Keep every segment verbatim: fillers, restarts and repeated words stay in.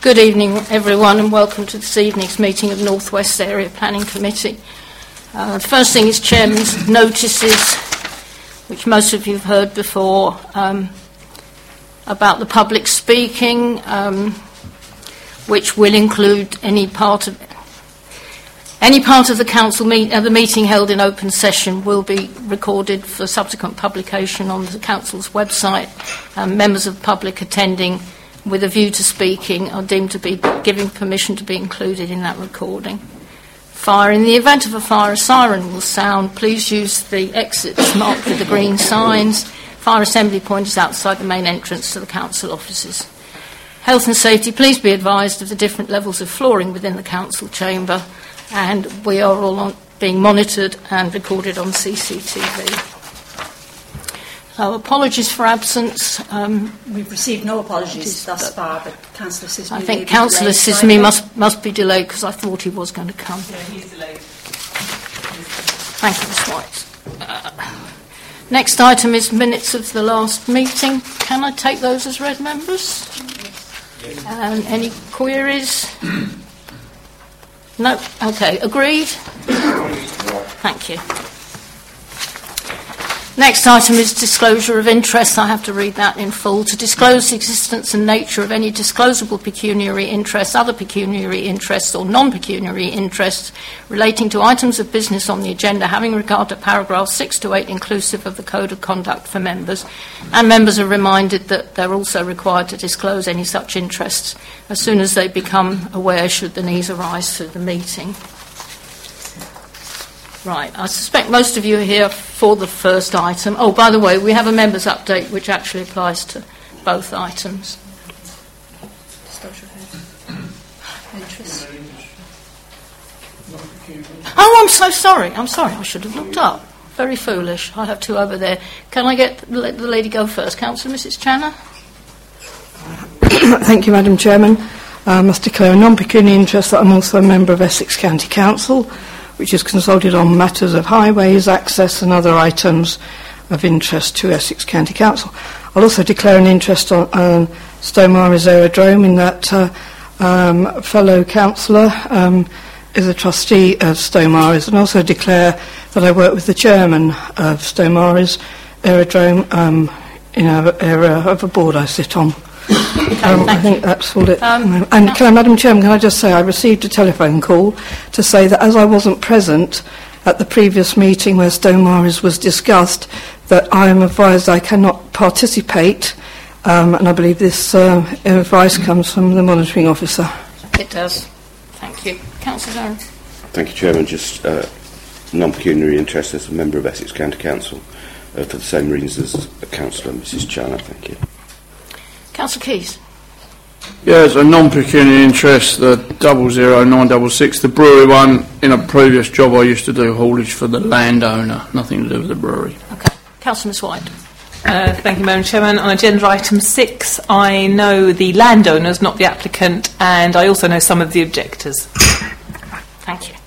Good evening, everyone, and welcome to this evening's meeting of North West Area Planning Committee. Uh, the first thing is Chairman's notices, which most of you have heard before, um, about the public speaking, um, which will include any part of any part of the council meet, uh, the meeting held in open session will be recorded for subsequent publication on the council's website. Um, members of the public attending with a view to speaking are deemed to be giving permission to be included in that recording. Fire. In the event of a fire, a siren will sound. Please use the exits marked with the green signs. Fire assembly point is outside the main entrance to the council offices. Health and safety. Please be advised of the different levels of flooring within the council chamber, and we are all on, being monitored and recorded on C C T V. So apologies for absence. Um, We've received no apologies thus far, but Councillor Sismy... I think Councillor Sismy must, must be delayed because I thought he was going to come. Yeah, he's delayed. Thank you, Miz White. Uh, next item is minutes of the last meeting. Can I take those as read, members? Yes. And any queries? No? Okay. Agreed? Thank you. Next item is disclosure of interest. I have to read that in full. To disclose the existence and nature of any disclosable pecuniary interests, other pecuniary interests or non-pecuniary interests relating to items of business on the agenda, having regard to paragraphs six to eight inclusive of the Code of Conduct for members. And members are reminded that they're also required to disclose any such interests as soon as they become aware, should the needs arise through the meeting. Right, I suspect most of you are here for the first item. Oh, by the way, we have a members' update which actually applies to both items. Interest. Oh, I'm so sorry. I'm sorry. I should have looked up. Very foolish. I have two over there. Can I get the lady go first? Councillor Missus Channer? Thank you, Madam Chairman. I must declare a non-pecuniary interest that I'm also a member of Essex County Council, which is consulted on matters of highways, access and other items of interest to Essex County Council. I'll also declare an interest on um, Stonemarys Aerodrome in that uh, um, fellow councillor um, is a trustee of Stonemarys, and also declare that I work with the chairman of Stonemarys Aerodrome um, in an area of a board I sit on. Okay, um, I think you. that's all it. Um, and no. can I, Madam Chairman, can I just say I received a telephone call to say that as I wasn't present at the previous meeting where Stonemarys was discussed, that I am advised I cannot participate, um, and I believe this uh, advice comes from the monitoring officer. It does. Thank you. Councillor Darren. Thank you, Chairman. Just uh, non-pecuniary interest as a member of Essex County Council uh, for the same reasons as Councillor Missus Channer. Thank you. Councillor Keys. Yeah, it's a non-pecuniary interest, the double zero nine double six, the brewery one. In a previous job, I used to do haulage for the landowner, nothing to do with the brewery. Okay, Councillor Miss White. Uh, thank you, Madam Chairman. On agenda item six, I know the landowners, not the applicant, and I also know some of the objectors. Thank you.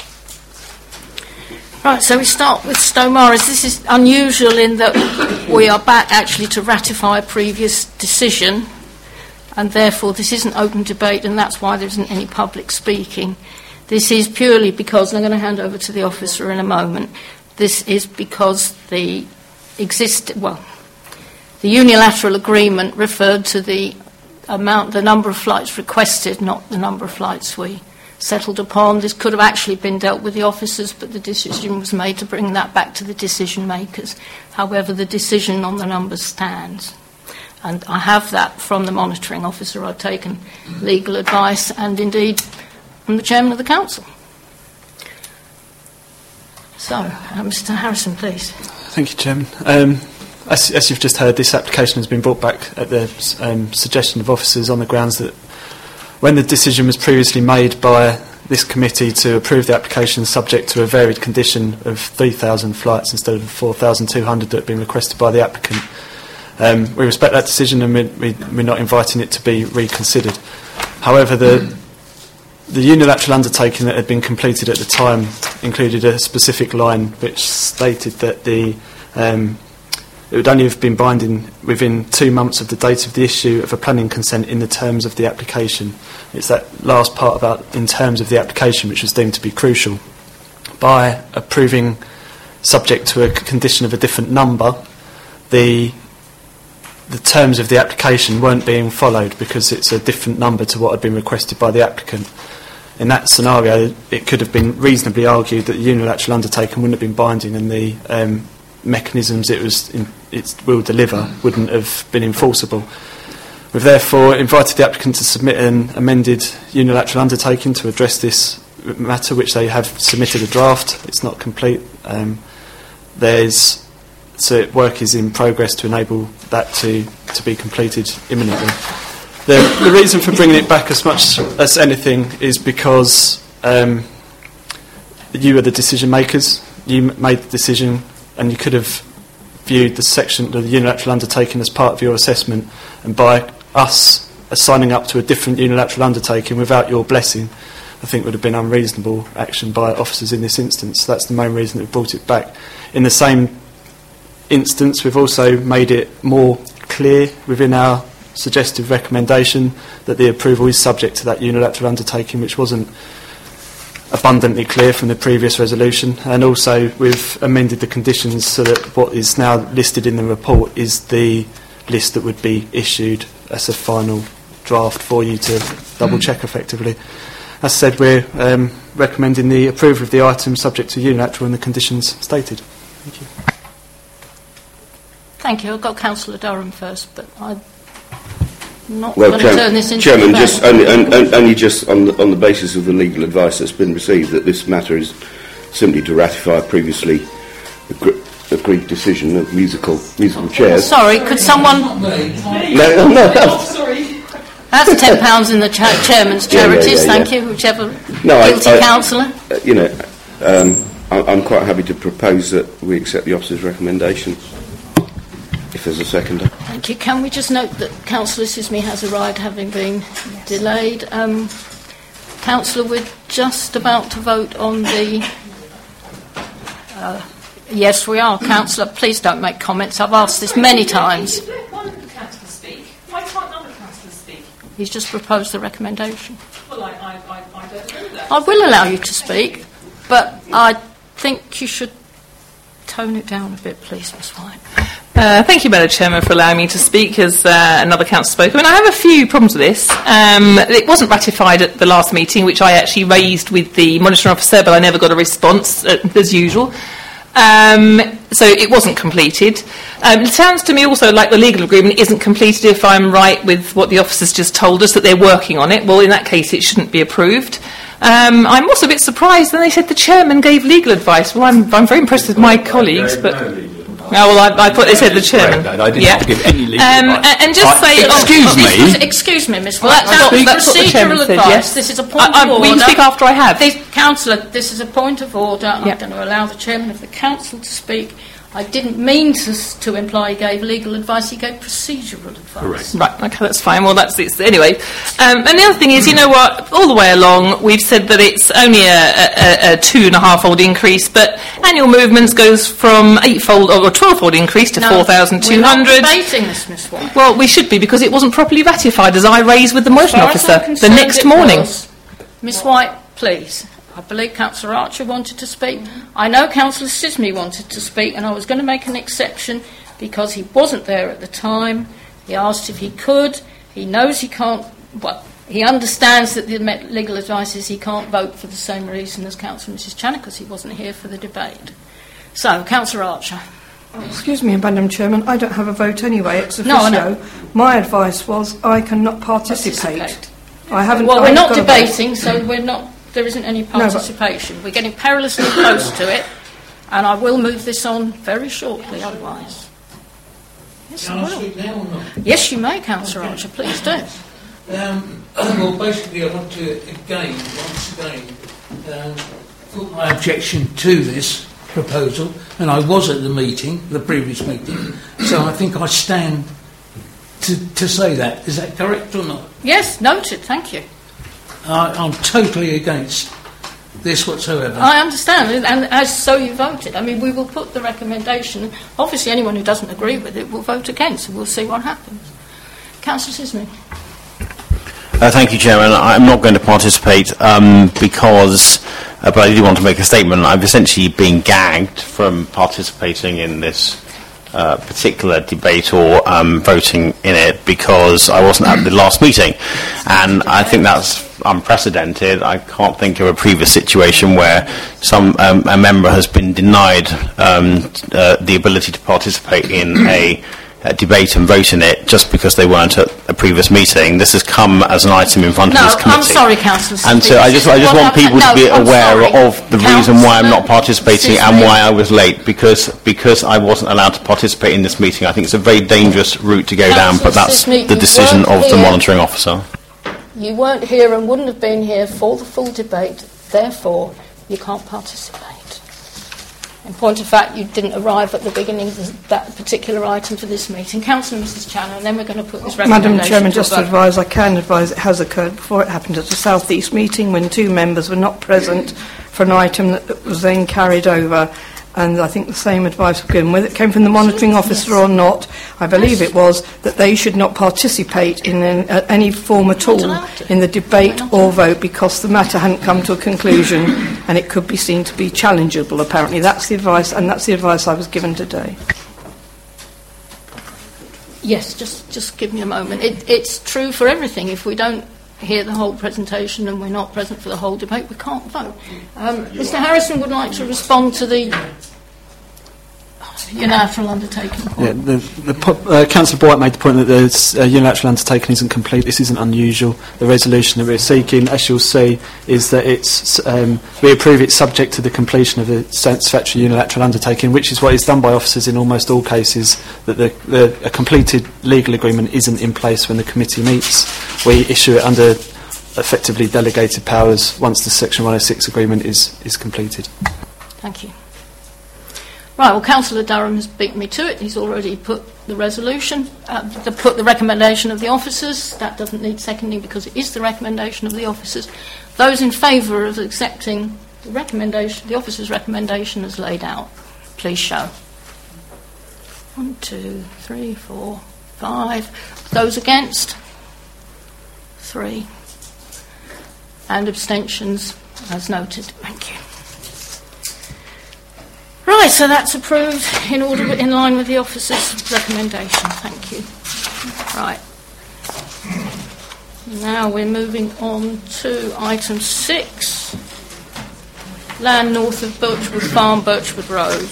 Right, so we start with Stonemarys. This is unusual in that we are back actually to ratify a previous decision, and therefore this isn't open debate, and that's why there isn't any public speaking. This is purely because, and I'm going to hand over to the officer in a moment, this is because the exist well, the unilateral agreement referred to the amount, the number of flights requested, not the number of flights we settled upon. This could have actually been dealt with the officers, but the decision was made to bring that back to the decision makers. However, the decision on the numbers stands. And I have that from the monitoring officer. I've taken legal advice and indeed from the chairman of the council. So, uh, Mister Harrison, please. Thank you, Chairman. Um, as, as you've just heard, this application has been brought back at the um, suggestion of officers on the grounds that when the decision was previously made by this committee to approve the application subject to a varied condition of three thousand flights instead of the four thousand two hundred that had been requested by the applicant, um, we respect that decision and we, we, we're not inviting it to be reconsidered. However, the, the unilateral undertaking that had been completed at the time included a specific line which stated that the um, it would only have been binding within two months of the date of the issue of a planning consent in the terms of the application. It's that last part about in terms of the application which was deemed to be crucial. By approving subject to a condition of a different number, the the terms of the application weren't being followed because it's a different number to what had been requested by the applicant. In that scenario, it could have been reasonably argued that the unilateral undertaking wouldn't have been binding and the um, mechanisms it was in, it will deliver wouldn't have been enforceable. We've therefore invited the applicant to submit an amended unilateral undertaking to address this matter, which they have submitted a draft. It's not complete. Um, there's so work is in progress to enable that to, to be completed imminently. The, the reason for bringing it back as much as anything is because um, you are the decision makers. You m- made the decision, and you could have viewed the section of the unilateral undertaking as part of your assessment, and by us signing up to a different unilateral undertaking without your blessing, I think would have been unreasonable action by officers in this instance. That's the main reason that we brought it back. In the same instance, we've also made it more clear within our suggestive recommendation that the approval is subject to that unilateral undertaking, which wasn't abundantly clear from the previous resolution, and also we've amended the conditions so that what is now listed in the report is the list that would be issued as a final draft for you to double check effectively. As I said, we're um, recommending the approval of the item subject to unilateral and the conditions stated. Thank you. Thank you. I've got Councillor Durham first, but I'm not well, going to turn this into Chairman, a just only, only, only just on the, on the basis of the legal advice that's been received, that this matter is simply to ratify a previously agre- agreed decision of musical musical chairs. Oh, sorry, could someone? No, no, no. no. Sorry. That's ten pounds in the cha- chairman's charities. Yeah, yeah, yeah, thank yeah. you, whichever No, guilty I, I, councillor. Uh, you know, um, I, I'm quite happy to propose that we accept the officer's recommendation. If there's a seconder. Thank you. Can we just note that Councillor Sismy has arrived, having been yes. delayed? Um, Councillor, we're just about to vote on the... Uh, yes, we are. Councillor, please don't make comments. I've asked this many times. If you let one of the councillors speak, why can't other councillors speak? He's just proposed the recommendation. Well, I, I, I, I don't know that. I will allow you to speak, but I think you should tone it down a bit, please, Miss White. Uh, thank you, Madam Chairman, for allowing me to speak as uh, another councillor spoke. I mean, I have a few problems with this. Um, it wasn't ratified at the last meeting, which I actually raised with the monitoring officer, but I never got a response, uh, as usual. Um, so it wasn't completed. Um, it sounds to me also like the legal agreement isn't completed, if I'm right with what the officers just told us, that they're working on it. Well, in that case, it shouldn't be approved. Um, I'm also a bit surprised when they said the chairman gave legal advice. Well, I'm, I'm very impressed with my colleagues, but... Oh, well, I, I thought they said the chairman. No, I didn't yeah. give any legal um, advice. And just I, say... Excuse oh, me. Was, excuse me, Miss White. Well, that's, that's, that's, that's procedural what the advice. Said, yes. This is a point I, I, of order. Will you speak after I have? This, Councillor, this is a point of order. Yep. I'm going to allow the chairman of the council to speak. I didn't mean to, to imply he gave legal advice. He gave procedural advice. Correct. Right, okay, that's fine. Well, that's it. Anyway, um, and the other thing is, you know what, all the way along, we've said that it's only a, a, a two and a half fold increase, but annual movements goes from eightfold or twelve-fold increase to no, four thousand two hundred. We're not debating this, Miss White. Well, we should be, because it wasn't properly ratified, as I raised with the monitoring officer the next morning. Miss White, please. I believe Councillor Archer wanted to speak. I know Councillor Sismy wanted to speak, and I was going to make an exception because he wasn't there at the time. He asked if he could. He knows he can't... Well, he understands that the legal advice is he can't vote for the same reason as Councillor Missus Channer, because he wasn't here for the debate. So, Councillor Archer. Excuse me, Madam Chairman, I don't have a vote anyway, ex officio. No, I know. My advice was I cannot participate. participate. I haven't... Well, I we're not got a debating, so we're not... There isn't any participation. No, we're getting perilously close to it, and I will move this on very shortly, otherwise. Yes, Can I, I speak now or not? Yes, you may, Councillor Archer, please do. Um, well, basically, I want to again, once again, um, put my objection to this proposal, and I was at the meeting, the previous meeting, so I think I stand to, to say that. Is that correct or not? Yes, noted, thank you. I, I'm totally against this whatsoever. I understand, and, and as so you voted. I mean, we will put the recommendation. Obviously, anyone who doesn't agree with it will vote against, and we'll see what happens. Councillor Sisney. Uh, thank you, Chairman. I'm not going to participate um, because, uh, but I do want to make a statement. I've essentially been gagged from participating in this uh, particular debate or um, voting in it because I wasn't at the last meeting. And I think that's unprecedented. I can't think of a previous situation where some um, a member has been denied um, uh, the ability to participate in a Uh, debate and vote in it just because they weren't at a previous meeting. This has come as an item in front no, of this committee. I'm sorry, Councillor. And so I just, I just want people no, to be I'm aware sorry. of the Councillor reason why I'm not participating Sisney. and why I was late, because because I wasn't allowed to participate in this meeting. I think it's a very dangerous route to go down, but that's Sisney, the you decision weren't of the here. monitoring officer. You weren't here and wouldn't have been here for the full debate, therefore you can't participate. In point of fact, you didn't arrive at the beginning of that particular item for this meeting. Councillor Missus Chandler, and then we're going to put this recommendation Madam Chairman, to just a to vote. advise, I can advise it has occurred before. It happened at the South East meeting when two members were not present for an item that was then carried over. And I think the same advice was given, whether it came from the monitoring officer or not. I believe it was that they should not participate in an, uh, any form at all in the debate or vote because the matter hadn't come to a conclusion and it could be seen to be challengeable. Apparently, that's the advice, and that's the advice I was given today. Yes, just just give me a moment. It, it's true for everything. If we don't hear the whole presentation and we're not present for the whole debate, we can't vote. Um, Mr Harrison would like to respond to the unilateral undertaking point. Yeah, the, the po- uh, Councillor Boyd made the point that the uh, unilateral undertaking isn't complete. This isn't unusual. The resolution that we're seeking, as you'll see, is that it's um, we approve it subject to the completion of the satisfactory unilateral undertaking, which is what is done by officers in almost all cases, that the, the, a completed legal agreement isn't in place when the committee meets. We issue it under effectively delegated powers once the Section one oh six agreement is, is completed. Thank you. Right, well, Councillor Durham has beat me to it. He's already put the resolution, uh, the, put the recommendation of the officers. That doesn't need seconding because it is the recommendation of the officers. Those in favour of accepting the recommendation, the officers' recommendation as laid out, please show. One, two, three, four, five. Those against? Three. And abstentions, as noted. Thank you. Right, so that's approved in order, in line with the officer's recommendation. Thank you. Right. Now we're moving on to item six. Land north of Birchwood Farm, Birchwood Road.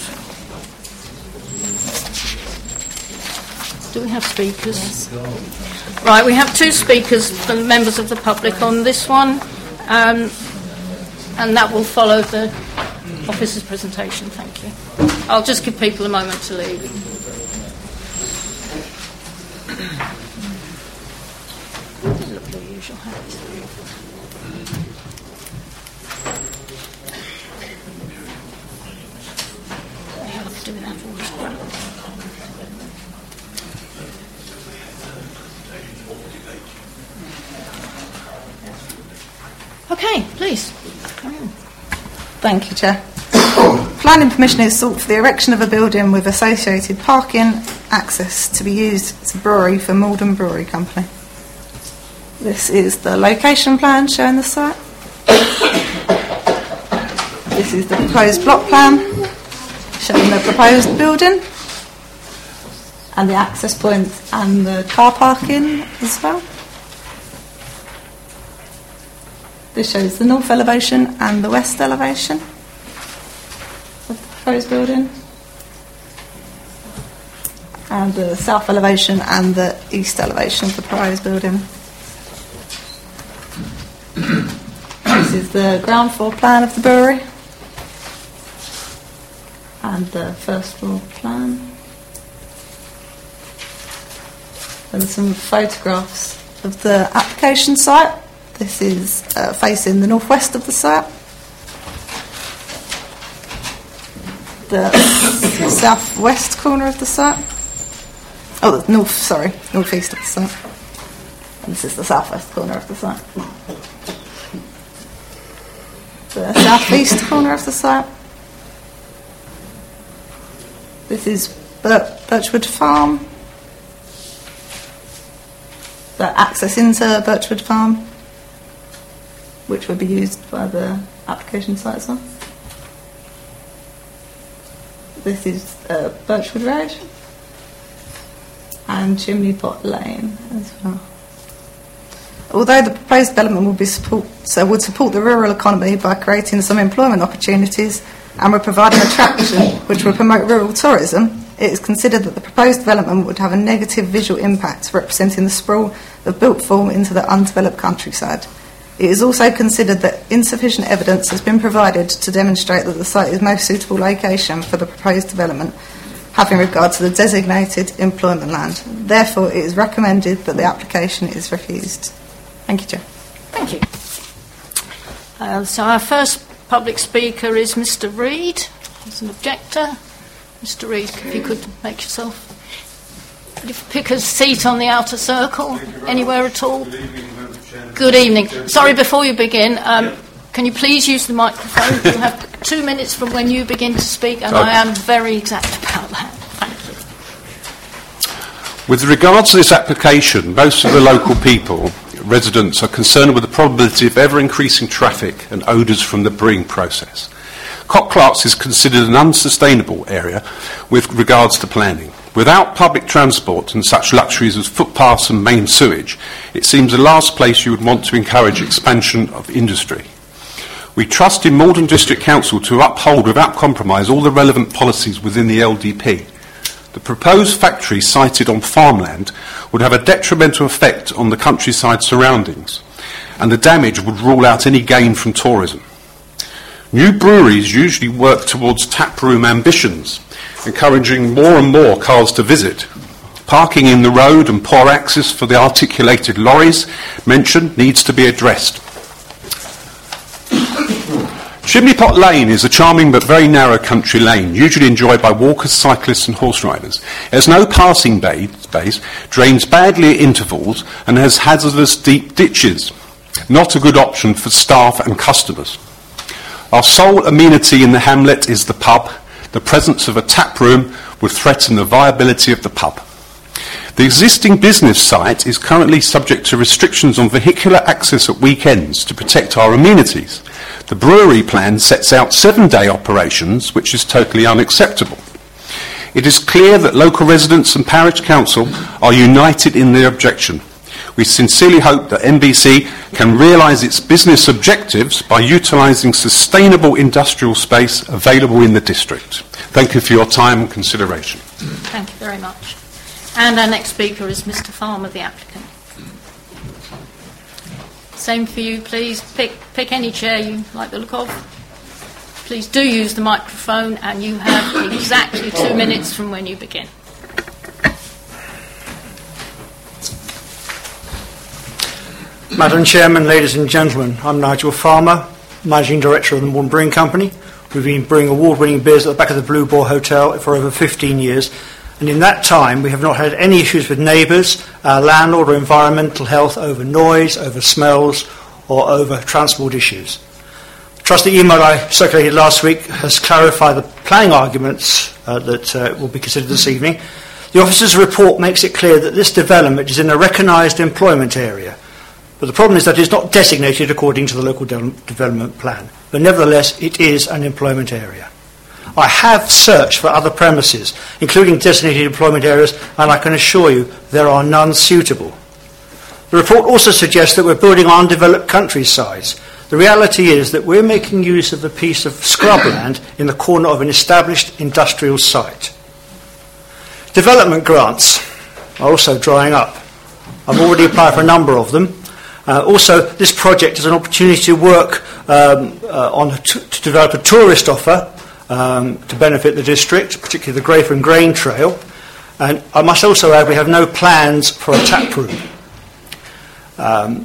Do we have speakers? Right, we have two speakers from members of the public on this one, um, and that will follow the officer's presentation. Thank you. I'll just give people a moment to leave. Doesn't look the usual habits. They have to do that all this crap. Okay, please. Carry on. Thank you, Chair. Planning permission is sought for the erection of a building with associated parking access to be used as a brewery for Malden Brewery Company. This is the location plan showing the site. This is the proposed block plan showing the proposed building and the access points and the car parking as well. This shows the north elevation and the west elevation of the proposed building, and the south elevation and the east elevation of the proposed building. This is the ground floor plan of the brewery and the first floor plan, and some photographs of the application site. This is uh, facing the northwest of the site. The southwest corner of the site. Oh, the north, sorry, northeast of the site. And this is the southwest corner of the site. the southeast corner of the site. This is Bir- Birchwood Farm. The access into Birchwood Farm, which would be used by the application site as well. This is uh, Birchwood Road and Chimney Pot Lane as well. Although the proposed development would, be support, so would support the rural economy by creating some employment opportunities and would provide an attraction which would promote rural tourism, it is considered that the proposed development would have a negative visual impact representing the sprawl of built form into the undeveloped countryside. It is also considered that insufficient evidence has been provided to demonstrate that the site is most suitable location for the proposed development, having regard to the designated employment land. Therefore, it is recommended that the application is refused. Thank you, Chair. Thank you. Uh, so our first public speaker is Mr Reid. He's an objector. Mister Reid, if you could make yourself... Could you pick a seat on the outer circle, anywhere at all? Good evening, Madam Chairman. Good evening. Sorry, before you begin, um, can you please use the microphone? You have two minutes from when you begin to speak, and Okay. I am very exact about that. Thank you. With regard to this application, most of the local people, residents, are concerned with the probability of ever-increasing traffic and odours from the brewing process. Cockclarks is considered an unsustainable area with regards to planning. Without public transport and such luxuries as footpaths and main sewage, it seems the last place you would want to encourage expansion of industry. We trust in Malden District Council to uphold without compromise all the relevant policies within the L D P. The proposed factory sited on farmland would have a detrimental effect on the countryside surroundings, and the damage would rule out any gain from tourism. New breweries usually work towards taproom ambitions, encouraging more and more cars to visit. Parking in the road and poor access for the articulated lorries mentioned needs to be addressed. Chimney Pot Lane is a charming but very narrow country lane, usually enjoyed by walkers, cyclists and horse riders. It has no passing bay, space, drains badly at intervals and has hazardous deep ditches. Not a good option for staff and customers. Our sole amenity in the hamlet is the pub. The presence of a tap room would threaten the viability of the pub. The existing business site is currently subject to restrictions on vehicular access at weekends to protect our amenities. The brewery plan sets out seven-day operations, which is totally unacceptable. It is clear that local residents and parish council are united in their objection. We sincerely hope that M B C can realise its business objectives by utilising sustainable industrial space available in the district. Thank you for your time and consideration. Thank you very much. And our next speaker is Mr Farmer, the applicant. Same for you, please. Pick, pick any chair you like the look of. Please do use the microphone, and you have exactly two minutes from when you begin. Madam Chairman, ladies and gentlemen, I'm Nigel Farmer, Managing Director of the Malden Brewing Company. We've been brewing award-winning beers at the back of the Blue Boar Hotel for over fifteen years, and in that time we have not had any issues with neighbours, our landlord or environmental health over noise, over smells or over transport issues. I trust the email I circulated last week has clarified the planning arguments uh, that uh, will be considered this evening. The officer's report makes it clear that this development is in a recognised employment area. But the problem is that it is not designated according to the local de- development plan. But nevertheless, it is an employment area. I have searched for other premises, including designated employment areas, and I can assure you there are none suitable. The report also suggests that we're building on undeveloped countrysides. The reality is that we're making use of a piece of scrubland in the corner of an established industrial site. Development grants are also drying up. I've already applied for a number of them. Uh, also, this project is an opportunity to work um, uh, on to, to develop a tourist offer um, to benefit the district, particularly the Grayford and Grain Trail. And I must also add we have no plans for a tap room. Um,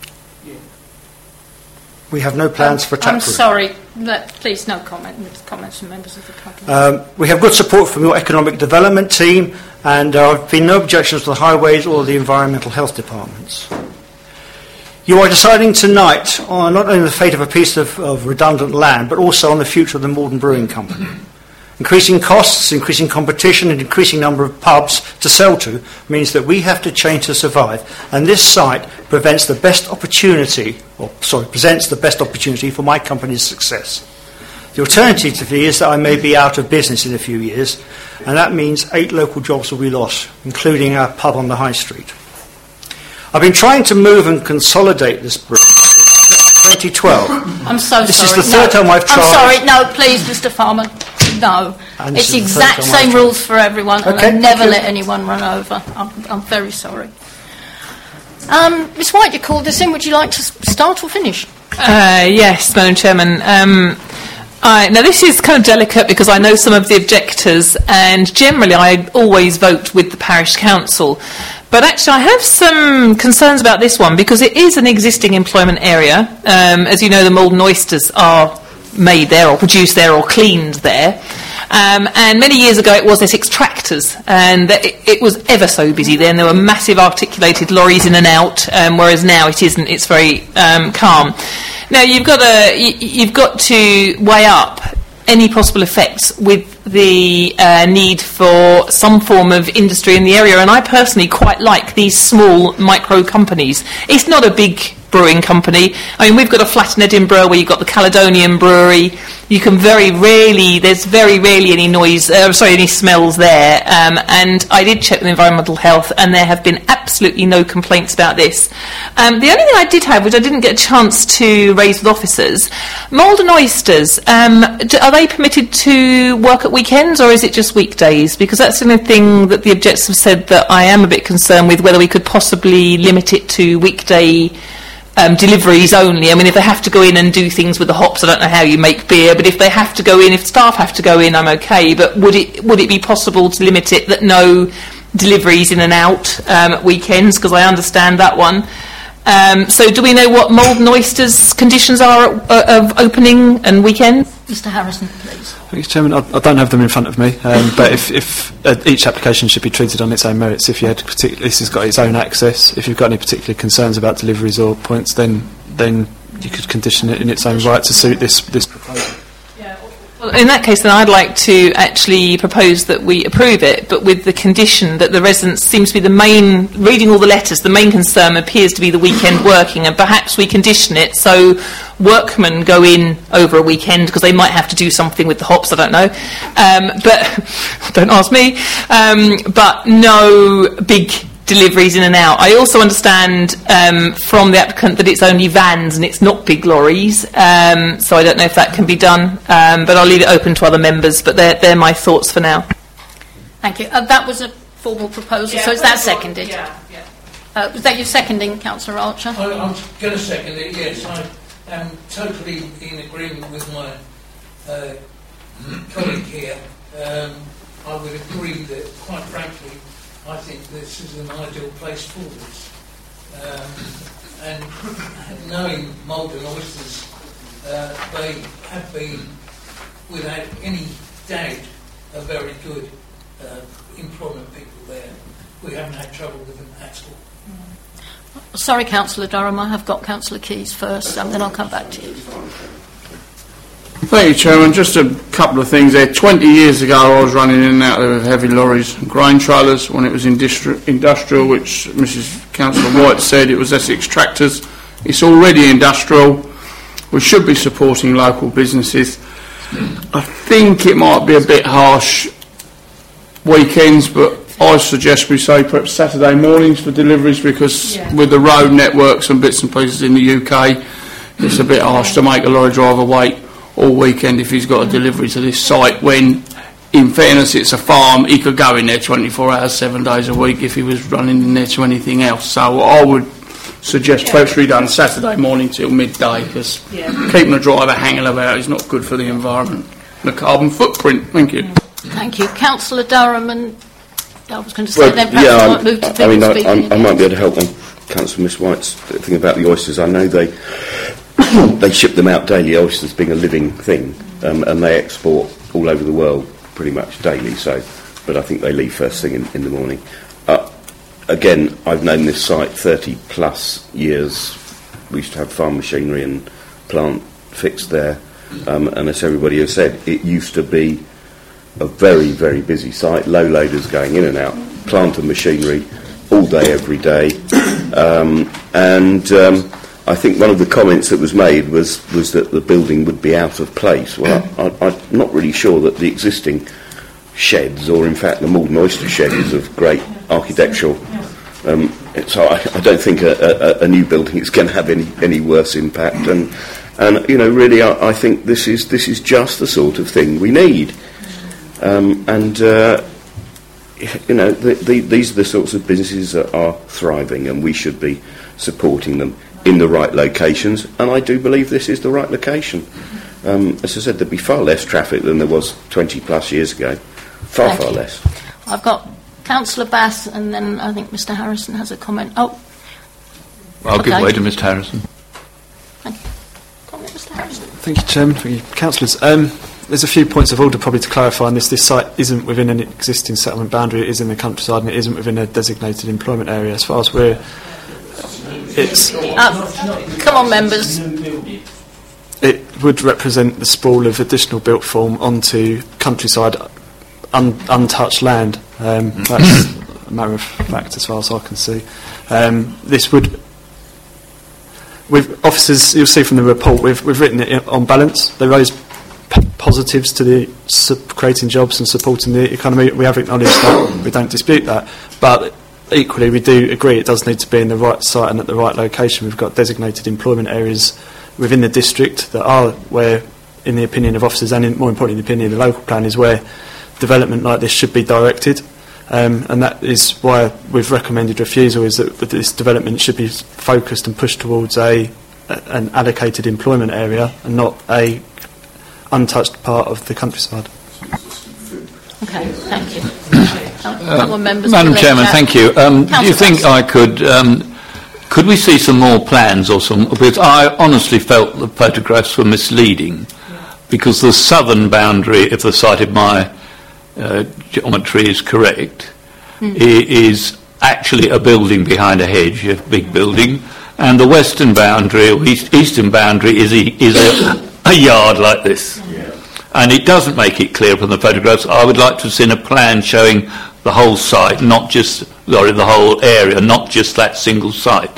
we have no plans um, for a tap I'm room. sorry, let, please no comment, comments from members of the company. Um, we have good support from your economic development team, and there have been no objections to the highways or the environmental health departments. You are deciding tonight on not only the fate of a piece of, of redundant land, but also on the future of the Malden Brewing Company. Increasing costs, increasing competition, and increasing number of pubs to sell to means that we have to change to survive. And this site prevents the best opportunity, or sorry, presents the best opportunity for my company's success. The alternative to me is that I may be out of business in a few years, and that means eight local jobs will be lost, including our pub on the High Street. I've been trying to move and consolidate this brewery since twenty twelve. I'm so this sorry. This is the third no. time I've tried. I'm sorry. No, please, Mister Farmer. No. And It's this is the exact third time same I've rules for everyone, and Okay, I never thank you. let anyone run over. I'm, I'm very sorry. Um, Miss White, you called this in. Would you like to s- start or finish? Uh, yes, Madam Chairman. Um, I, now, this is kind of delicate because I know some of the objectors, and generally I always vote with the parish council. But actually, I have some concerns about this one because it is an existing employment area. Um, as you know, the Malden oysters are made there or produced there or cleaned there. Um, and many years ago it was Essex Tractors, and it, it was ever so busy then. There were massive articulated lorries in and out, um, whereas now it isn't. It's very um, calm. Now you've got to you, you've got to weigh up any possible effects with the uh, need for some form of industry in the area, and I personally quite like these small micro companies. It's not a big brewing company. I mean, we've got a flat in Edinburgh where you've got the Caledonian Brewery. You can very rarely, there's very rarely any noise, uh, sorry, any smells there. Um, and I did check with environmental health, and there have been absolutely no complaints about this. Um, the only thing I did have, which I didn't get a chance to raise with officers, Malden oysters, um, do, are they permitted to work at weekends, or is it just weekdays? Because that's the only thing that the objectors have said that I am a bit concerned with, whether we could possibly limit it to weekday Um, deliveries only. I mean, if they have to go in and do things with the hops, I don't know how you make beer, but if they have to go in, if staff have to go in, I'm okay. But would it would it be possible to limit it that no deliveries in and out um, at weekends? Because I understand that one. Um, so do we know what Malden oysters conditions are of, of opening and weekends? Mister Harrison, please. Thanks, Chairman. I, I don't have them in front of me, um, but if, if uh, each application should be treated on its own merits. If you had partic- this has got its own access, if you've got any particular concerns about deliveries or points, then then you could condition it in its own right to suit this this proposal. Well, in that case, then I'd like to actually propose that we approve it, but with the condition that the residents seems to be the main, reading all the letters, the main concern appears to be the weekend working, and perhaps we condition it so workmen go in over a weekend because they might have to do something with the hops, I don't know. Um, but don't ask me. Um, but no big deliveries in and out. I also understand um, from the applicant that it's only vans and it's not big lorries, um, so I don't know if that can be done, um, but I'll leave it open to other members, but they're, they're my thoughts for now. Thank you. Uh, that was a formal proposal, Yeah, so is that seconded? Yeah, yeah. Uh, was that your seconding, Councillor Archer? I, I'm going to second it, yes. I am totally in agreement with my uh, colleague here. Um, I would agree that, quite frankly, I think this is an ideal place for this. Um, and knowing Malden oysters, uh, they have been, without any doubt, a very good uh, employment people there. We haven't had trouble with them at all. Sorry, Councillor Durham, I have got Councillor Keys first, and then I'll come back to you. Thank you, Chairman. Just a couple of things there. Twenty years ago, I was running in and out of heavy lorries and grain trailers when it was industri- industrial, which Missus Councillor White said it was Essex Tractors. It's already industrial. We should be supporting local businesses. I think it might be a bit harsh weekends, but I suggest we say perhaps Saturday mornings for deliveries, because yeah. with the road networks and bits and pieces in the U K, it's a bit harsh to make a lorry driver wait all weekend if he's got a delivery to this site, when in fairness it's a farm. He could go in there twenty-four hours, seven days a week if he was running in there to anything else. So I would suggest yeah. perhaps we done Saturday morning till midday, because yeah. keeping a driver hanging about is not good for the environment, the carbon footprint. Thank you. Thank you. Councillor Durham, and I was going to say well, then perhaps yeah, I might move to I mean, I, speaking I, I might be able to help on Councillor Miss White's thing about the oysters. I know they they ship them out daily, oysters being a living thing, um, and they export all over the world pretty much daily. So, but I think they leave first thing in, in the morning. Uh, again, I've known this site thirty plus years, we used to have farm machinery and plant fixed there, um, and as everybody has said, it used to be a very, very busy site, low loaders going in and out, plant and machinery all day, every day, um, and um, I think one of the comments that was made was, was that the building would be out of place. Well, I, I, I'm not really sure that the existing sheds, or in fact the Maldon Oyster shed, is of great architectural. Um, so I, I don't think a, a, a new building is going to have any, any worse impact. And, and you know, really, I, I think this is this is just the sort of thing we need. Um, and uh, you know, the, the, these are the sorts of businesses that are thriving, and we should be supporting them in the right locations, and I do believe this is the right location. Um, as I said, there'd be far less traffic than there was twenty plus years ago. Far, Thank far you. less. I've got Councillor Bass, and then I think Mr Harrison has a comment. Oh, I'll okay. give way to Mr Harrison. Thank you. Comment, Mr Harrison. Thank you, Chairman. Thank you, Councillors. Um, there's a few points of order probably to clarify on this. This site isn't within an existing settlement boundary, it is in the countryside, and it isn't within a designated employment area. As far as we're... It's... Uh, come on, members. It would represent the sprawl of additional built form onto countryside, un, untouched land. Um, that's a matter of fact as far as I can see. Um, this would... With officers, you'll see from the report, we've, we've written it on balance. They raise p- positives to the sub- creating jobs and supporting the economy. We have acknowledged that. We don't dispute that. But equally, we do agree it does need to be in the right site and at the right location. We've got designated employment areas within the district that are where, in the opinion of officers and in, more importantly, in the opinion of the local plan, is where development like this should be directed. Um, and that is why we've recommended refusal, is that this development should be focused and pushed towards a, a an allocated employment area and not a untouched part of the countryside. Okay, thank you. Uh, come on, members. Madam Chairman, thank you. Um, do you think I could... Um, could we see some more plans or some... Because I honestly felt the photographs were misleading, because the southern boundary, if the site of my uh, geometry is correct, mm. is actually a building behind a hedge, a big building, and the western boundary, or east, eastern boundary, is, a, is a, a yard like this. Yeah. And it doesn't make it clear from the photographs. I would like to have seen a plan showing the whole site, not just, sorry, the whole area, not just that single site.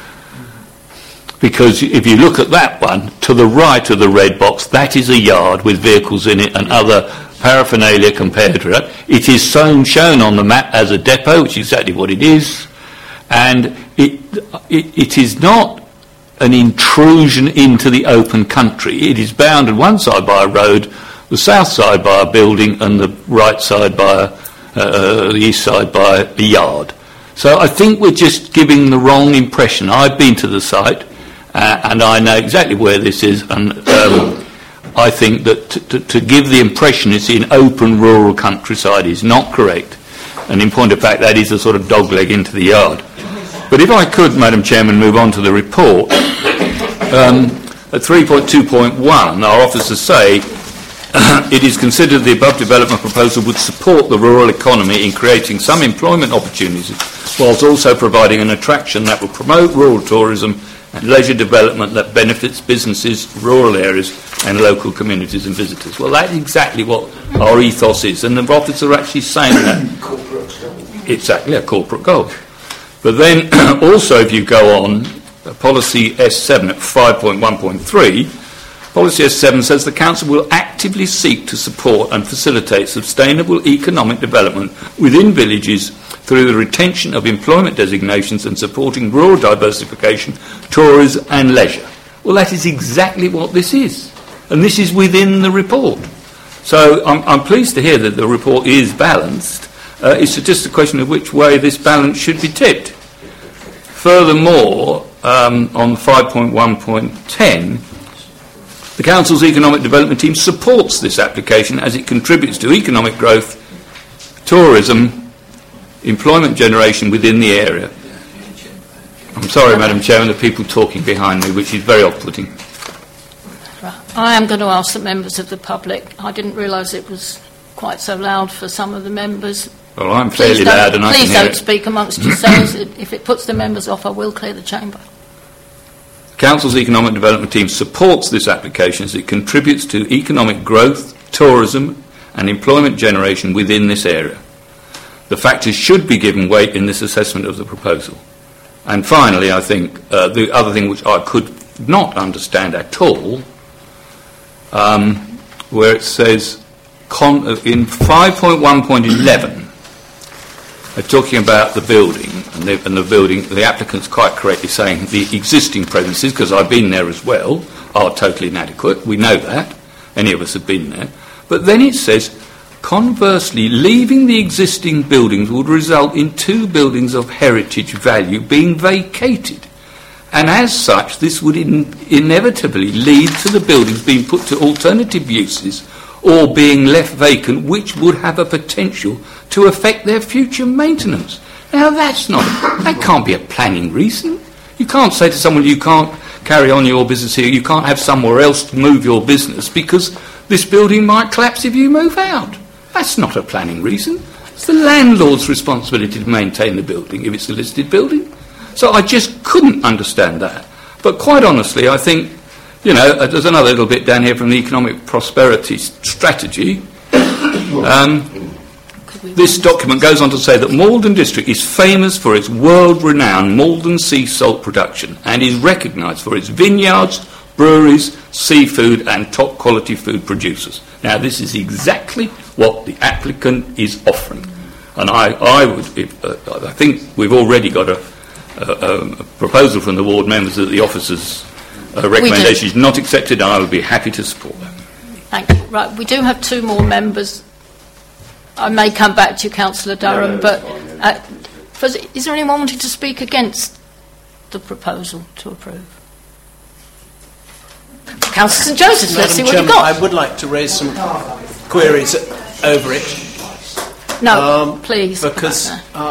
Because if you look at that one, to the right of the red box, that is a yard with vehicles in it and other paraphernalia compared to it. It is shown, shown on the map as a depot, which is exactly what it is. And it, it, it is not an intrusion into the open country. It is bounded one side by a road, the south side by a building, and the right side by a, uh, the east side by a yard. So I think we're just giving the wrong impression. I've been to the site, uh, and I know exactly where this is, and um, I think that t- t- to give the impression it's in open rural countryside is not correct. And in point of fact, that is a sort of dogleg into the yard. But if I could, Madam Chairman, move on to the report. Um, at three point two point one, our officers say it is considered the above development proposal would support the rural economy in creating some employment opportunities, whilst also providing an attraction that will promote rural tourism and leisure development that benefits businesses, rural areas and local communities and visitors. Well, that's exactly what our ethos is, and the officers are actually saying that. Exactly, a corporate goal. But then also, if you go on, policy S seven at five point one point three, policy S seven says the Council will actively seek to support and facilitate sustainable economic development within villages through the retention of employment designations and supporting rural diversification, tourism and leisure. Well, that is exactly what this is. And this is within the report. So I'm, I'm pleased to hear that the report is balanced. Uh, it's just a question of which way this balance should be tipped. Furthermore, um, on five point one point ten, the Council's Economic Development Team supports this application as it contributes to economic growth, tourism, employment generation within the area. I'm sorry, Madam Chairman, the people talking behind me, which is very off-putting. I am going to ask the members of the public. I didn't realise it was quite so loud for some of the members. Well, I'm fairly loud and I can hear Please don't it. speak amongst yourselves. If it puts the members off, I will clear the chamber. Council's Economic Development Team supports this application as it contributes to economic growth, tourism and employment generation within this area. The factors should be given weight in this assessment of the proposal. And finally, I think uh, the other thing which I could not understand at all, um, where it says con- in five point one point eleven, they're talking about the building, and, they, and the building, the applicant's quite correctly saying the existing premises, because I've been there as well, are totally inadequate. We know that. Any of us have been there. But then it says, conversely, leaving the existing buildings would result in two buildings of heritage value being vacated. And as such, this would in- inevitably lead to the buildings being put to alternative uses or being left vacant, which would have a potential to affect their future maintenance. Now, that's not, that can't be a planning reason. You can't say to someone, you can't carry on your business here, you can't have somewhere else to move your business because this building might collapse if you move out. That's not a planning reason. It's the landlord's responsibility to maintain the building if it's a listed building. So I just couldn't understand that. But quite honestly, I think, you know, there's another little bit down here from the Economic Prosperity Strategy. Um, this document goes on to say that Malden District is famous for its world-renowned Malden sea salt production and is recognised for its vineyards, breweries, seafood and top-quality food producers. Now, this is exactly what the applicant is offering. And I, I would, if, uh, I think we've already got a, a, a proposal from the ward members that the officers' uh, recommendation is not accepted, and I would be happy to support that. Thank you. Right, we do have two more members. I may come back to you, Councillor Durham, no, but uh, first, is there anyone wanting to speak against the proposal to approve? Councillor St Joseph, let's see what you've got. I would like to raise some queries over it. No, um, please. Because uh,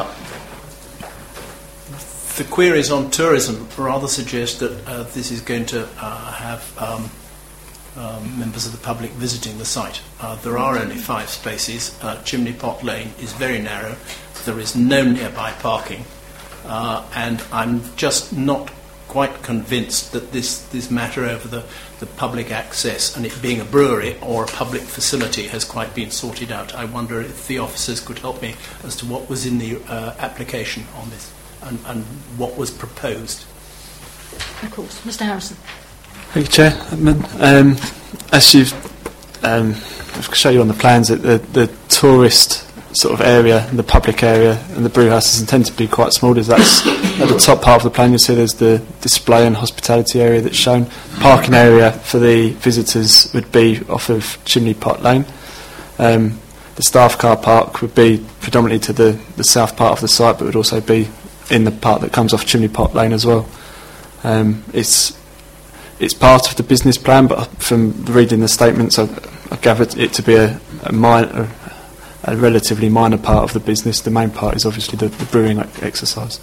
the queries on tourism rather suggest that uh, this is going to uh, have um, um, members of the public visiting the site. Uh, there are only five spaces. Uh, Chimney Pot Lane is very narrow. There is no nearby parking. Uh, and I'm just not quite convinced that this, this matter over the, the public access and it being a brewery or a public facility has quite been sorted out. I wonder if the officers could help me as to what was in the uh, application on this and, and what was proposed. Of course. Mister Harrison. Thank you, Chair. Um, as you've um, I'll show you on the plans, that the, the tourist sort of area, the public area, and the brew houses intend to be quite small. There's that's at the top part of the plan. You'll see there's the display and hospitality area that's shown. The parking area for the visitors would be off of Chimney Pot Lane. Um, the staff car park would be predominantly to the, the south part of the site, but would also be in the part that comes off Chimney Pot Lane as well. Um, it's it's part of the business plan, but from reading the statements, I, I gathered it to be a, a minor. A relatively minor part of the business. The main part is obviously the, the brewing exercise.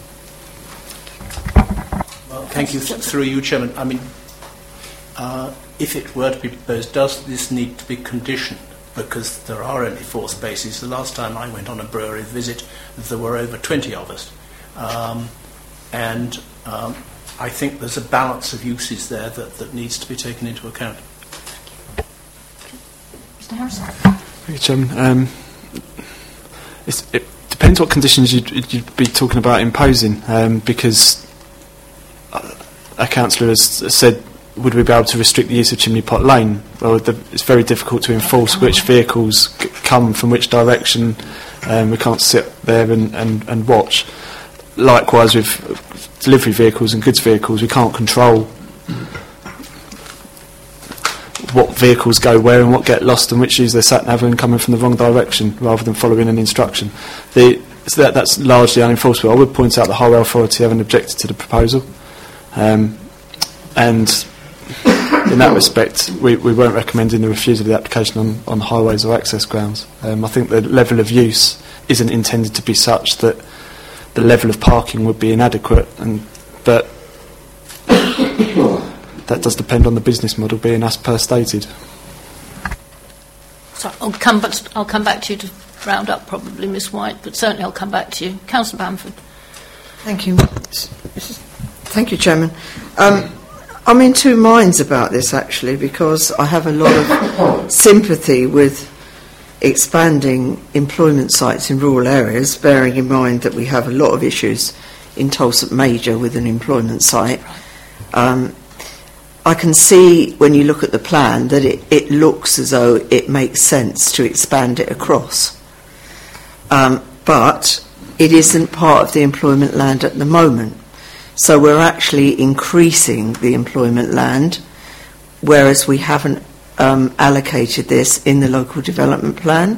Well, thank you. Th- through you, Chairman. I mean, uh, if it were to be proposed, does this need to be conditioned? Because there are only four spaces. The last time I went on a brewery visit, there were over twenty of us. Um, and um, I think there's a balance of uses there that, that needs to be taken into account. Mister Harrison. Thank you, Chairman. Um, It's, it depends what conditions you'd, you'd be talking about imposing, um, because a councillor has said, would we be able to restrict the use of Chimney Pot Lane? Well, the, it's very difficult to enforce which vehicles c- come from which direction. Um, we can't sit there and, and, and watch. Likewise with delivery vehicles and goods vehicles, we can't control what vehicles go where and what get lost and which use their sat-nav and coming from the wrong direction rather than following an instruction. The, so that, that's largely unenforceable. I would point out the Highway Authority haven't objected to the proposal, um, and in that respect we, we weren't recommending the refusal of the application on, on highways or access grounds. Um, I think the level of use isn't intended to be such that the level of parking would be inadequate, and but that does depend on the business model being as per stated. So I'll come, but I'll come back to you to round up probably, Miss White, but certainly I'll come back to you. Councillor Bamford. Thank you. Thank you, Chairman. Um, I'm in two minds about this, actually, because I have a lot of sympathy with expanding employment sites in rural areas, bearing in mind that we have a lot of issues in Tulsa Major with an employment site. Um, I can see, when you look at the plan, that it, it looks as though it makes sense to expand it across. Um, but it isn't part of the employment land at the moment. So we're actually increasing the employment land, whereas we haven't um, allocated this in the local development plan.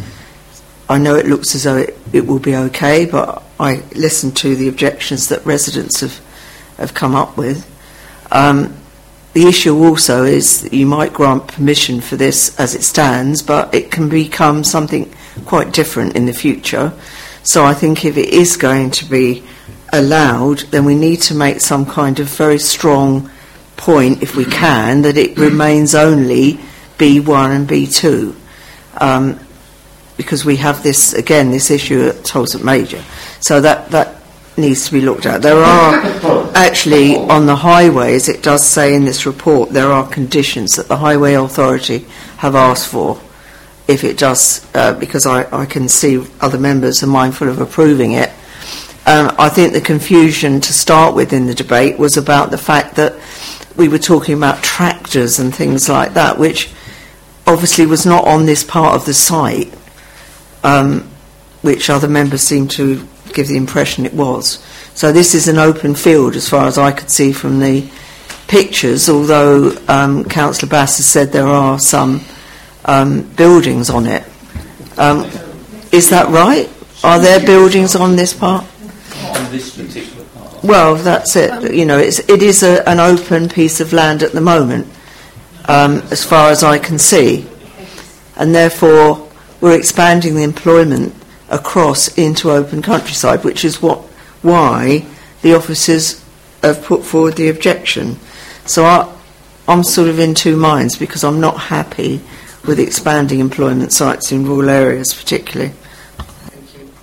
I know it looks as though it, it will be okay, but I listened to the objections that residents have, have come up with. Um, The issue also is that you might grant permission for this as it stands, but it can become something quite different in the future. So I think if it is going to be allowed, then we need to make some kind of very strong point, if we can, that it remains only B one and B two. Um, because we have this, again, this issue at Tulsa Major. So that, that needs to be looked at. There are actually, on the highways, it does say in this report, there are conditions that the Highway Authority have asked for, if it does, uh, because I, I can see other members are mindful of approving it. Um, I think the confusion to start with in the debate was about the fact that we were talking about tractors and things like that, which obviously was not on this part of the site, um, which other members seem to give the impression it was. So this is an open field as far as I could see from the pictures, although um, Councillor Bass has said there are some um, buildings on it. Um, is that right? Are there buildings on this part? On this particular part? Well, that's it. You know, it's, it is a, an open piece of land at the moment, um, as far as I can see. And therefore, we're expanding the employment across into open countryside, which is what why the officers have put forward the objection. So I, I'm sort of in two minds, because I'm not happy with expanding employment sites in rural areas particularly. Thank you.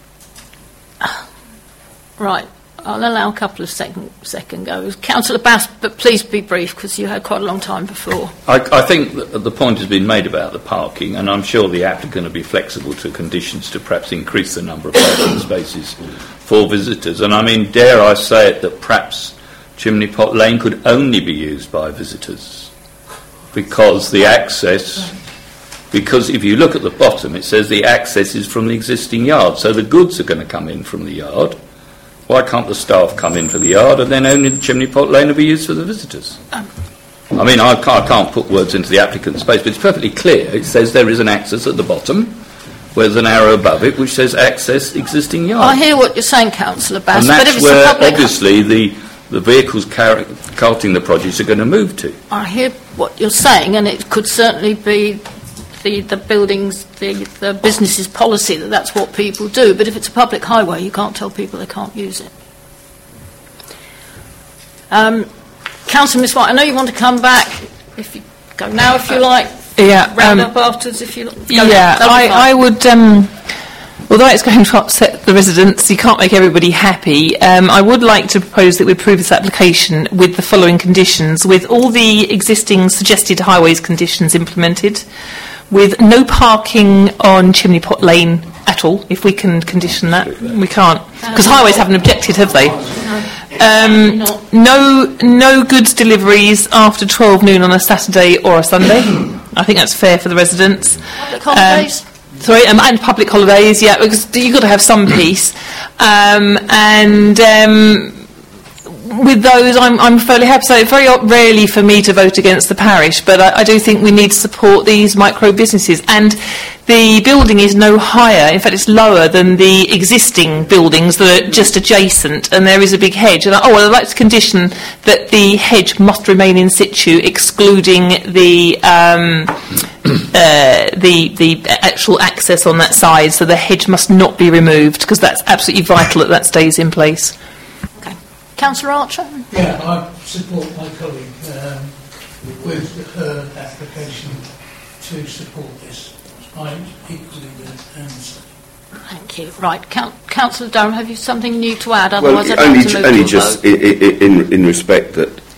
Right, I'll allow a couple of second, second goes. Councillor Bass, but please be brief, because you had quite a long time before. I, I think that the point has been made about the parking, and I'm sure the applicant will be flexible to conditions to perhaps increase the number of parking spaces for visitors. And I mean, dare I say it, that perhaps Chimney Pot Lane could only be used by visitors, because the access, because if you look at the bottom, it says the access is from the existing yard, so the goods are going to come in from the yard. Why can't the staff come in for the yard, and then only the Chimney Pot Lane will be used for the visitors? I mean, I can't, I can't put words into the applicant's space, but it's perfectly clear. It says there is an access at the bottom, where there's an arrow above it which says access existing yard. I hear what you're saying, Councillor Bass, and that's but if it's where a public obviously the, the vehicles car- carting the produce are going to move to. I hear what you're saying, and it could certainly be the, the buildings, the, the business's policy that that's what people do. But if it's a public highway, you can't tell people they can't use it. Um, Councillor Miss White, I know you want to come back. If you go now, if you like. Yeah. Round um, up afterwards, if you like. Go yeah, now. I, I would. Um, although it's going to upset the residents, you can't make everybody happy. Um, I would like to propose that we approve this application with the following conditions, with all the existing suggested highways conditions implemented, with no parking on Chimney Pot Lane at all, if we can condition that. We can't, because highways haven't objected, have they? Um, no, no goods deliveries after twelve noon on a Saturday or a Sunday. I think that's fair for the residents. Public holidays? Um, sorry, um, and public holidays, yeah, because you've got to have some peace. Um, and um, with those, I'm, I'm fairly happy. So it's very rarely for me to vote against the parish, but I, I do think we need to support these micro businesses. And the building is no higher, in fact it's lower than the existing buildings that are just adjacent, and there is a big hedge. And I, oh, well, I'd like to condition that the hedge must remain in situ, excluding the um, uh, the the actual access on that side, so the hedge must not be removed, because that's absolutely vital that that stays in place. Councillor Archer? Yeah, I support my colleague um, with her application to support this. I'm equally with Anson. Thank you. Right, Count, Councillor Durham, have you something new to add? Well, Otherwise, I'd only, like to move only to just a vote. in, in, in respect that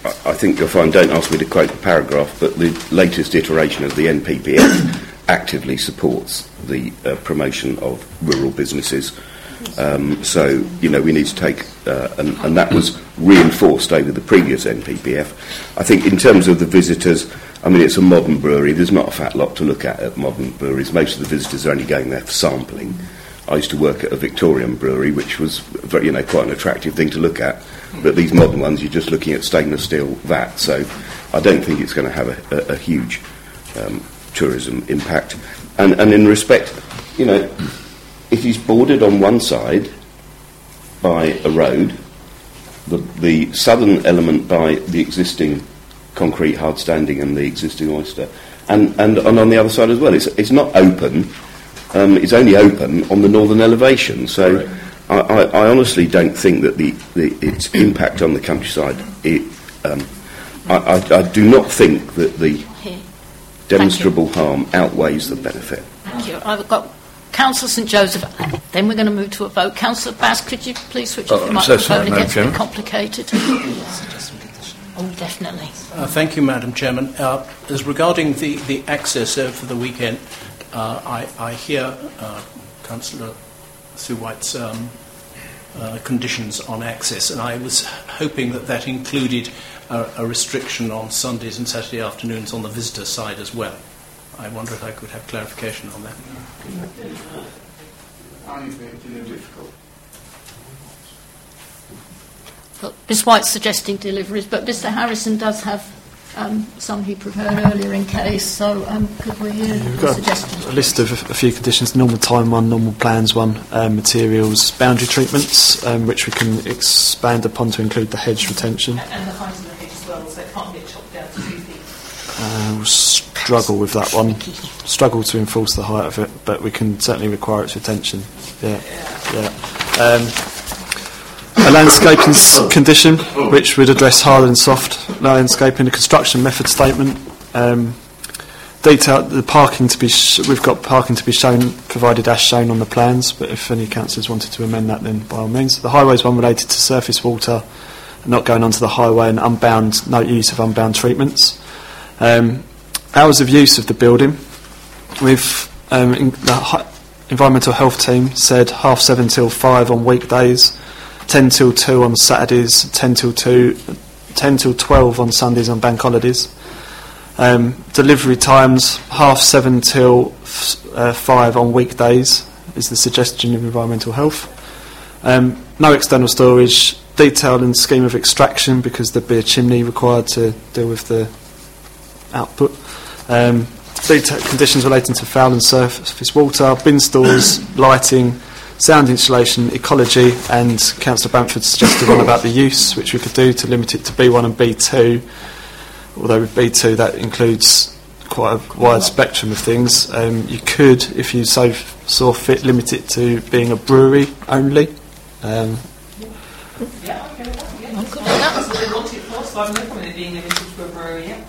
I, I think you'll find, don't ask me to quote the paragraph, but the latest iteration of the N P P F actively supports the uh, promotion of rural businesses. Um, so, you know, we need to take, uh, and, and that was reinforced over the previous N P P F. I think in terms of the visitors, I mean, it's a modern brewery. There's not a fat lot to look at at modern breweries. Most of the visitors are only going there for sampling. I used to work at a Victorian brewery, which was, very, you know, quite an attractive thing to look at. But these modern ones, you're just looking at stainless steel vat. So I don't think it's going to have a, a, a huge um, tourism impact. And, and in respect, you know, if he's bordered on one side by a road, the, the southern element by the existing concrete hard standing and the existing oyster, and, and, and on the other side as well, it's, it's not open, um, it's only open on the northern elevation. So right. I, I, I honestly don't think that the, the its impact on the countryside, it, um, I, I, I do not think that the demonstrable harm outweighs the benefit. Thank you. I've got Councillor St Joseph, then we're going to move to a vote. Councillor Bass, could you please switch off oh, your microphone? So It gets a bit complicated. Oh, definitely. Uh, thank you, Madam Chairman. Uh, as regarding the, the access over the weekend, uh, I, I hear uh, Councillor Sue White's um, uh, conditions on access, and I was hoping that that included a, a restriction on Sundays and Saturday afternoons on the visitor side as well. I wonder if I could have clarification on that. Well, Miz White's suggesting deliveries, but Mister Harrison does have um, some he prepared earlier in case, so um, could we hear We've the got suggestions? a list of a few conditions: normal time one, normal plans one, um, materials, boundary treatments, um, which we can expand upon to include the hedge retention. And the height of the hedge as well, so it can't get chopped down to two feet. Uh, we'll struggle with that one. Struggle to enforce the height of it, but we can certainly require its retention. Yeah, yeah. Um, a landscaping s- condition, which would address hard and soft landscaping. A construction method statement. Um, detail the parking to be. Sh- we've got parking to be shown, provided as shown on the plans. But if any councillors wanted to amend that, then by all means. The highways one related to surface water, not going onto the highway, and unbound. No use of unbound treatments. Um, hours of use of the building. We've um, in the hi- environmental health team said half seven till five on weekdays, ten till two on Saturdays, ten till two, ten till twelve on Sundays and bank holidays. Um, delivery times half seven till uh, five on weekdays is the suggestion of environmental health. Um, no external storage. Detail and scheme of extraction, because there'd be a chimney required to deal with the output. Um, detail conditions relating to foul and surface water, bin stores, lighting, sound insulation, ecology, and Councillor Bamford suggested one about the use, which we could do to limit it to B one and B two, although with B two that includes quite a wide spectrum of things. Um, you could, if you so saw fit, limit it to being a brewery only. Um, Yeah, okay, yeah. I'm good with that. That's what they want it for, so I'm no problem with it being limited to a brewery, yeah.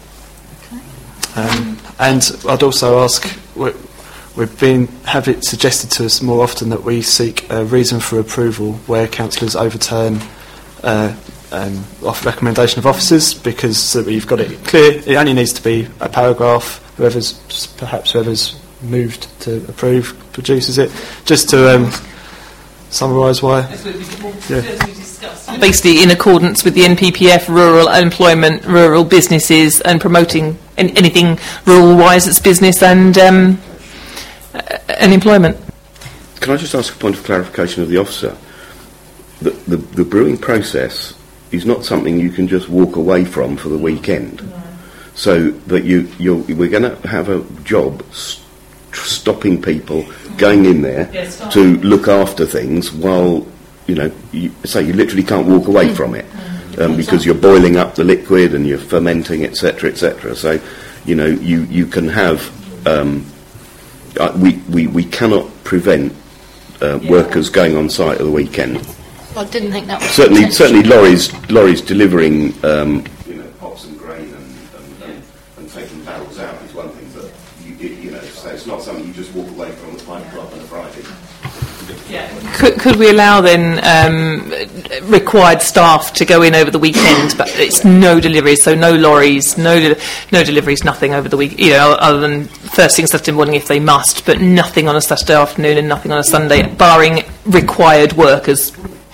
Um, and I'd also ask, we, we've been have it suggested to us more often that we seek a reason for approval where councillors overturn uh, um, off recommendation of officers, because so we've got it clear. It only needs to be a paragraph. Whoever's perhaps whoever's moved to approve produces it, just to um, summarise why. Yeah. Basically, in accordance with the N P P F, rural employment, rural businesses, and promoting an- anything rural-wise that's business and um, uh, and employment. Can I just ask a point of clarification of the officer? The, the, the brewing process is not something you can just walk away from for the weekend. No. So that you, you're, we're going to have a job st- stopping people going in there yeah, to look after things while, you know, you, say you literally can't walk away from it um, because you're boiling up the liquid and you're fermenting, et cetera, et cetera. So, you know, you, you can have, um, uh, we, we, we cannot prevent uh, yeah. workers going on site at the weekend. I didn't think that was certainly certainly lorries lorries delivering um, you know, pots and grain and, and, and, and taking barrels out is one thing, but you, you know, so it's not something you just walk away from at five o'clock on a Friday. Could, could we allow then um, required staff to go in over the weekend, but it's no deliveries, so no lorries, no de- no deliveries, nothing over the week, you know, other than first thing Saturday morning if they must, but nothing on a Saturday afternoon and nothing on a Sunday, barring required workers.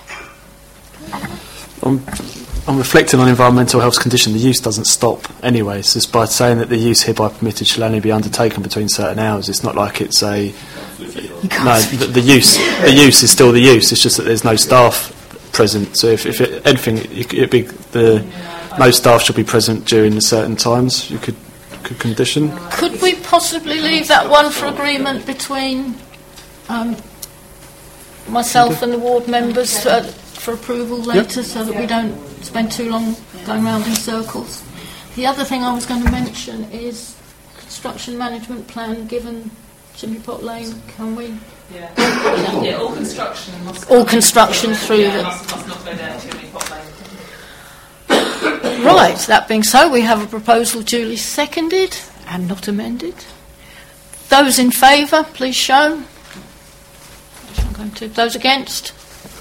I'm, I'm reflecting on environmental health condition. The use doesn't stop anyway. So just by saying that the use hereby permitted shall only be undertaken between certain hours, it's not like it's a... No, the, the use the use is still the use. It's just that there's no staff present. So if, if it, anything, it, it'd be the no staff should be present during certain times. You could could condition. Could we possibly leave that one for agreement between um, myself and the ward members uh, for approval later, yep. so that we don't spend too long going round in circles? The other thing I was going to mention is construction management plan given Chimney Pot Lane, can we? Yeah, yeah all construction must all construction through yeah, the must, must not go down Chimney Pot Lane. Right, that being so, we have a proposal duly seconded and not amended. Those in favour, please show. I'm going to. Those against?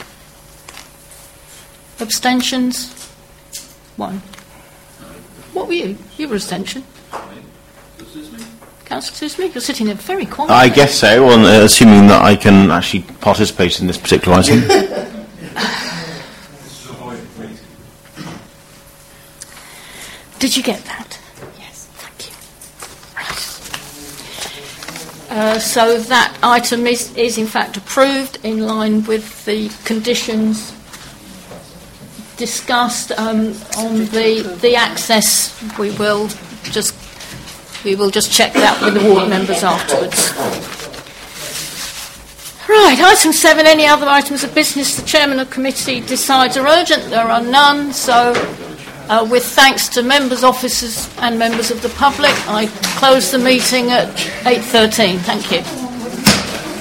Abstentions? One. What were you? You were abstention. Councillor Tismie, you're sitting there very quiet. I guess so, well, uh, assuming that I can actually participate in this particular item. Did you get that? Yes, thank you. Right. Uh, so that item is, is in fact approved in line with the conditions discussed um, on the the access. We will just we will just check that with the ward members afterwards. Right, item seven. Any other items of business the chairman of committee decides are urgent? There are none. So, uh, with thanks to members, officers, and members of the public, I close the meeting at eight thirteen. Thank you.